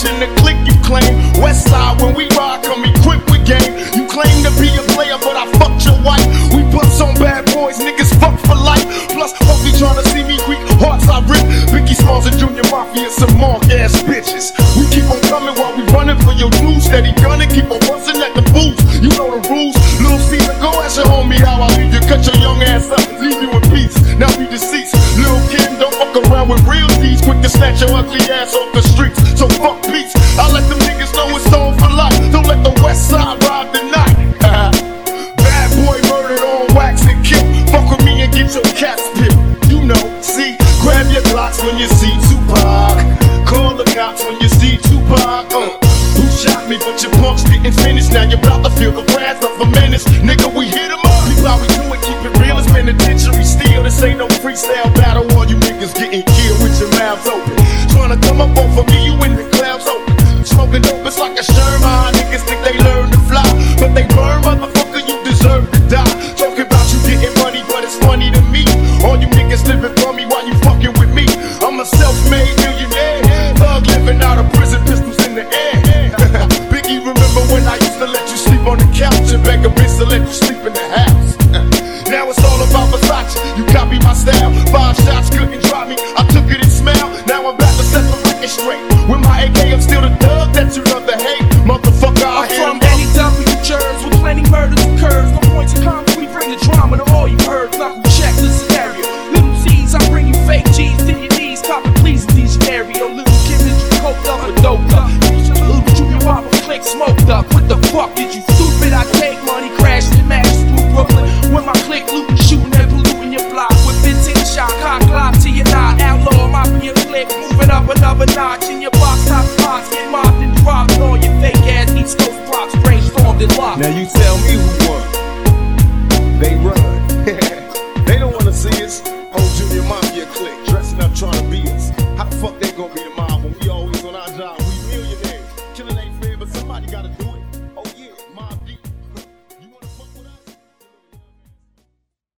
in the clique you claim. West side when we ride, come equipped with game. You claim to be a player, but I fucked your wife. We bust on bad boys, niggas fuck for life. Plus, Puffy tryna see me weak, hearts I rip. Biggie Smalls and Junior Mafia, some mark ass bitches. We keep on coming while we running for your dues. Steady gunning, keep on busting at the booth. You know the rules. Lil' Caesar, go ask your homie how I leave you. Cut your young ass up, leave you in peace. Now be deceased. Lil' Kim, don't fuck around with real D's. Quick to snatch your ugly ass off the streets. So fuck peace. I let them niggas know it's on for life. Don't let the West Side ride the night. Bad boy murdered on wax and kill. Fuck with me and get your cats peeled. You know, see, grab your Glocks when you see Tupac. Call the cops when you see Tupac. Who shot me? But your punks didn't finish. Now you're about to feel the wrath of a menace. Nigga, we hit 'em up. We how we do it, keep it real. It's penitentiary steel. This ain't no freestyle battle. All you niggas getting killed with your mouths open. Tryna come up off of me, you in the clouds open. Smoking dope, it's like a Sherman. Niggas think they learn to fly, but they burn, motherfucker, you deserve to die. Talking about you getting money, but it's funny to me. All you niggas living for me while you fucking with me. I'm a self-made millionaire, thug living out of prison, pistols in the air. Biggie, remember when I used to let you sleep on the couch and beg a bitch to let you sleep in the house? Now it's all about Versace, you copy my style. 5 shots couldn't drop me, I took it and smiled. Now I'm back to set the record straight. With my AK, I'm still the thug that you love to hate. Motherfucker, I'm from NEW Jersey, with plenty murders occurs. No points of conflict, we bring the drama to all you heard. Knuckle check the scenario. Little C's, I bring you fake G's to your knees. Copy please in these stereo. Little Kim is you coked up or doped up. Little Junior Papa click smoked up. What the fuck did you stupid? I take money, crash and smash through Brooklyn. When my click looting, shooting and polluting your block. With 15 shot, cock clock to your knot. Outlaw, mafia click, moving up another notch. In your box top spots, get mobbed and dropped. All your fake ass East Coast props, brainstormed and locked. Now you tell me who won. They run. They don't wanna see us. Whole Junior Mafia clique, dressing up trying to be us. How the fuck they gonna be the mob when we always on our job? We millionaires. Killing ain't fair, but somebody gotta do it.